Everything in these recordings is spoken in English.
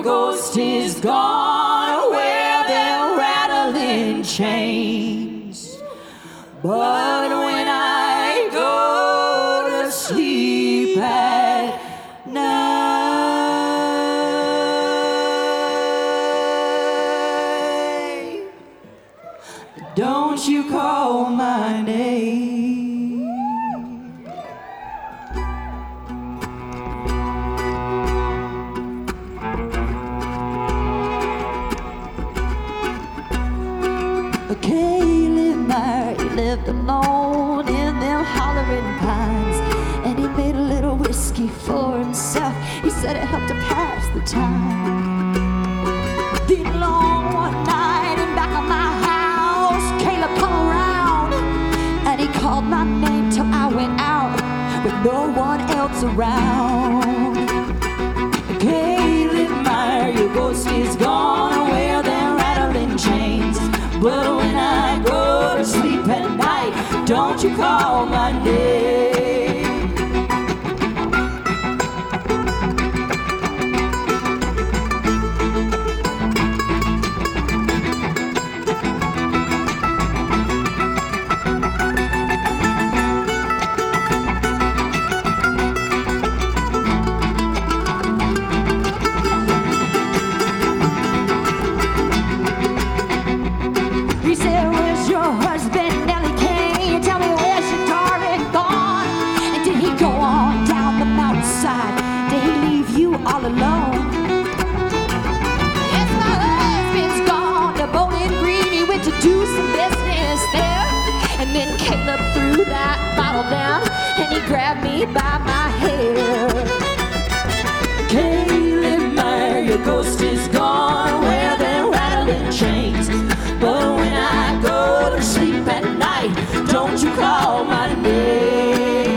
your ghost is gone where they're rattling chains. But when I go to sleep at night, don't you call my name. Caleb Meyer, he lived alone in them hollering pines, and he made a little whiskey for himself. He said it helped to pass the time. Then long one night in back of my house, Caleb come around, and he called my name till I went out with no one else around. Caleb Meyer, your ghost is gone where they're rattling chains. But when I go to sleep at night, don't you call my name. He said, where's your husband, Nellie Kane? Tell me, where's your darling gone? And did he go on down the mountainside? Did he leave you all alone? Yes, my husband's gone to Bowling Green. He went to do some business there. And then Caleb threw that bottle down, and he grabbed me by my hair. Caleb Meyer, your ghost is gone where they're rattling chains. But when I go to sleep at night, don't you call my name.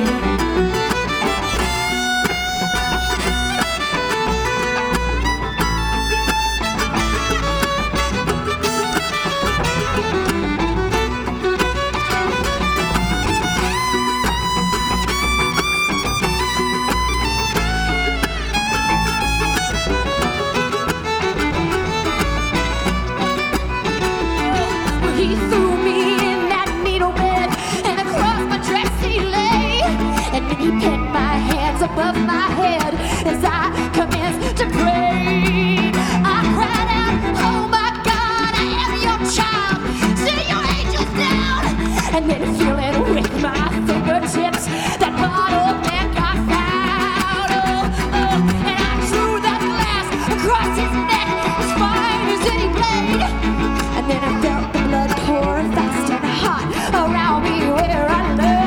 He threw me in that needle bed, and across my dress he lay, and then he pinned my hands above my head as I commenced to pray. I cried out, oh my God, I am your child, send your angels down. And then feeling with my fingertips that bottle neck I found, and I drew that glass across his neck as fine as any blade. And then I felt the blood pour fast and hot around me where I lay.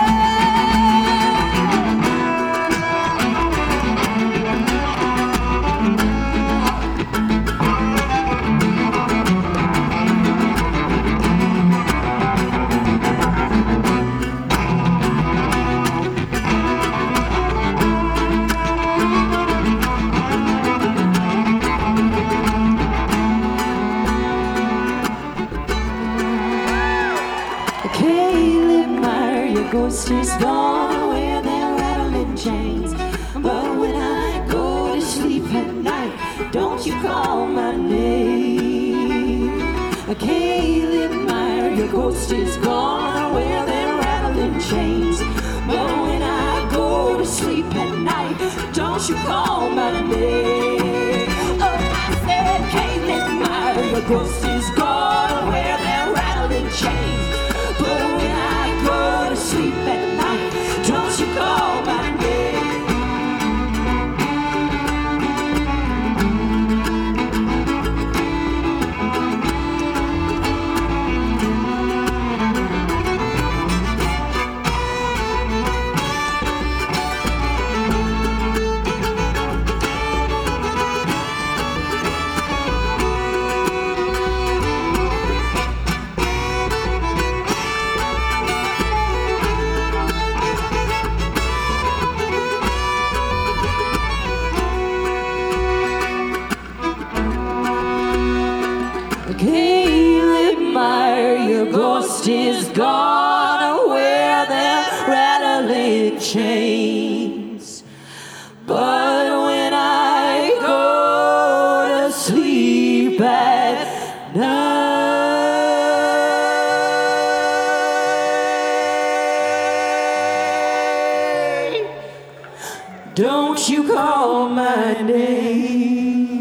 Caleb Meyer, your ghost is gone where they're rattling chains. But when I go to sleep at night, don't you call my name. Caleb Meyer, your ghost is gone where they're rattling chains. But when I go to sleep at night, don't you call my name. Oh, I said, Caleb Meyer, your ghost is gone where they're rattling chains. But when I go to sleep at night, don't you call my name. Caleb Meyer, your ghost is gone where they're rattling chains. But when I go Don't you call my name.